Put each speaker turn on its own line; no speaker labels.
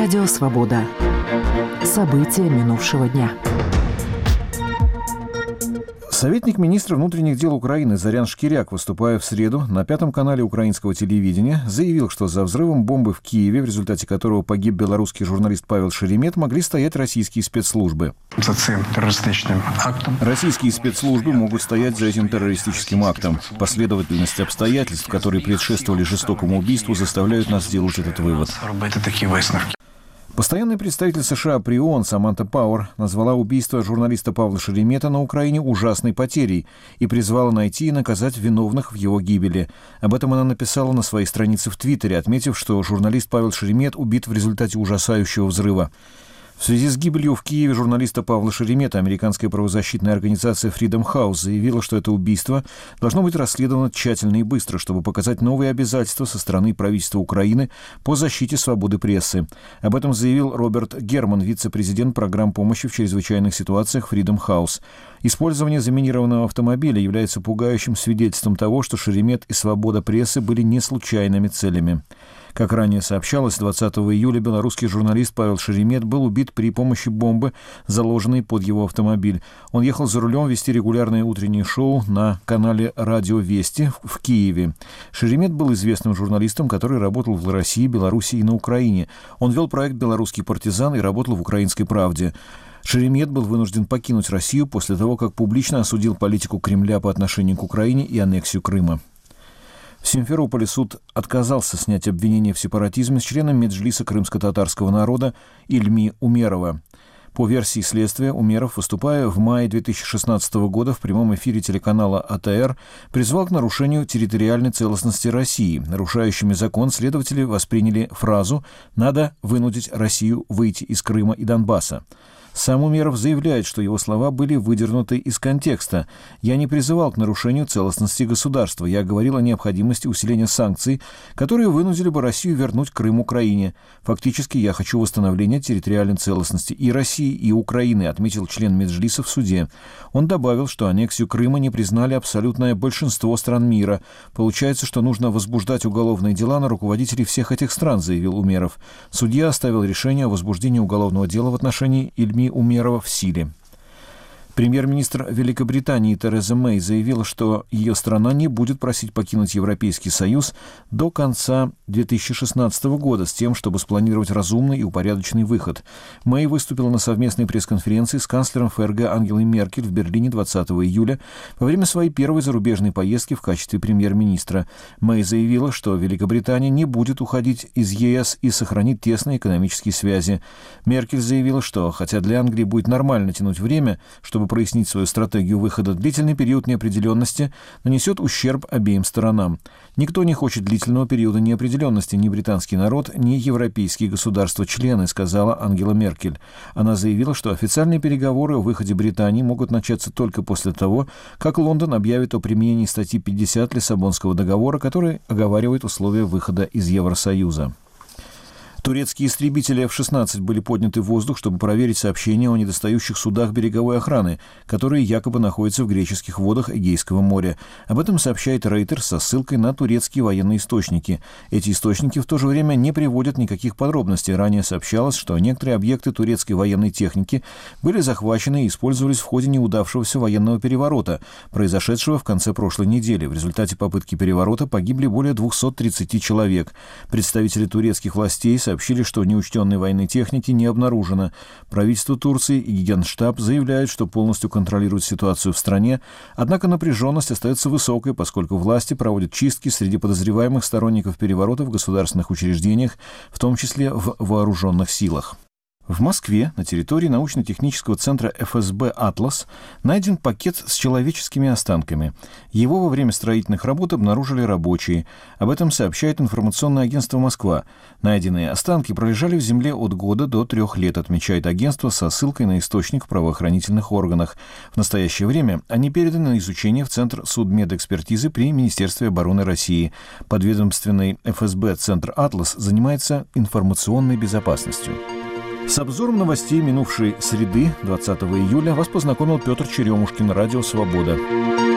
Радио «Свобода». События минувшего дня.
Советник министра внутренних дел Украины Зорян Шкиряк, выступая в среду на Пятом канале украинского телевидения, заявил, что за взрывом бомбы в Киеве, в результате которого погиб белорусский журналист Павел Шеремет, могли стоять российские спецслужбы.
За этим террористическим актом.
Российские спецслужбы могут стоять за этим террористическим актом. Последовательность обстоятельств, которые предшествовали жестокому убийству, заставляют нас сделать этот вывод. Постоянный представитель США при ООН Саманта Пауэр назвала убийство журналиста Павла Шеремета на Украине ужасной потерей и призвала найти и наказать виновных в его гибели. Об этом она написала на своей странице в Твиттере, отметив, что журналист Павел Шеремет убит в результате ужасающего взрыва. В связи с гибелью в Киеве журналиста Павла Шеремета американская правозащитная организация Freedom House заявила, что это убийство должно быть расследовано тщательно и быстро, чтобы показать новые обязательства со стороны правительства Украины по защите свободы прессы. Об этом заявил Роберт Герман, вице-президент программ помощи в чрезвычайных ситуациях Freedom House. Использование заминированного автомобиля является пугающим свидетельством того, что Шеремет и свобода прессы были не случайными целями. Как ранее сообщалось, 20 июля белорусский журналист Павел Шеремет был убит при помощи бомбы, заложенной под его автомобиль. Он ехал за рулем вести регулярное утреннее шоу на канале «Радио Вести» в Киеве. Шеремет был известным журналистом, который работал в России, Беларуси и на Украине. Он вел проект «Белорусский партизан» и работал в «Украинской правде». Шеремет был вынужден покинуть Россию после того, как публично осудил политику Кремля по отношению к Украине и аннексию Крыма. В Симферополе суд отказался снять обвинение в сепаратизме с члена Меджлиса крымско-татарского народа Ильми Умерова. По версии следствия, Умеров, выступая в мае 2016 года в прямом эфире телеканала АТР, призвал к нарушению территориальной целостности России. Нарушающими закон следователи восприняли фразу «надо вынудить Россию выйти из Крыма и Донбасса». Сам Умеров заявляет, что его слова были выдернуты из контекста. «Я не призывал к нарушению целостности государства. Я говорил о необходимости усиления санкций, которые вынудили бы Россию вернуть Крым Украине. Фактически я хочу восстановления территориальной целостности и России, и Украины», отметил член Меджлиса в суде. Он добавил, что аннексию Крыма не признали абсолютное большинство стран мира. «Получается, что нужно возбуждать уголовные дела на руководителей всех этих стран», заявил Умеров. Судья оставил решение о возбуждении уголовного дела в отношении Ильми Умерова в силе. Премьер-министр Великобритании Тереза Мэй заявила, что ее страна не будет просить покинуть Европейский Союз до конца 2016 года с тем, чтобы спланировать разумный и упорядоченный выход. Мэй выступила на совместной пресс-конференции с канцлером ФРГ Ангелой Меркель в Берлине 20 июля во время своей первой зарубежной поездки в качестве премьер-министра. Мэй заявила, что Великобритания не будет уходить из ЕС и сохранит тесные экономические связи. Меркель заявила, что хотя для Англии будет нормально тянуть время, чтобы прояснить свою стратегию выхода, длительный период неопределенности нанесет ущерб обеим сторонам. Никто не хочет длительного периода неопределенности, ни британский народ, ни европейские государства-члены, сказала Ангела Меркель. Она заявила, что официальные переговоры о выходе Британии могут начаться только после того, как Лондон объявит о применении статьи 50 Лиссабонского договора, который оговаривает условия выхода из Евросоюза. Турецкие истребители F-16 были подняты в воздух, чтобы проверить сообщения о недостающих судах береговой охраны, которые якобы находятся в греческих водах Эгейского моря. Об этом сообщает Reuters со ссылкой на турецкие военные источники. Эти источники в то же время не приводят никаких подробностей. Ранее сообщалось, что некоторые объекты турецкой военной техники были захвачены и использовались в ходе неудавшегося военного переворота, произошедшего в конце прошлой недели. В результате попытки переворота погибли более 230 человек. Представители турецких властей сообщили, что неучтенной военной техники не обнаружено. Правительство Турции и Генштаб заявляют, что полностью контролируют ситуацию в стране, однако напряженность остается высокой, поскольку власти проводят чистки среди подозреваемых сторонников переворота в государственных учреждениях, в том числе в вооруженных силах. В Москве на территории научно-технического центра ФСБ «Атлас» найден пакет с человеческими останками. Его во время строительных работ обнаружили рабочие. Об этом сообщает информационное агентство «Москва». Найденные останки пролежали в земле от года до 3 лет, отмечает агентство со ссылкой на источник в правоохранительных органах. В настоящее время они переданы на изучение в Центр судмедэкспертизы при Министерстве обороны России. Подведомственный ФСБ «Центр «Атлас» занимается информационной безопасностью. С обзором новостей минувшей среды, 20 июля, вас познакомил Петр Черемушкин, Радио «Свобода».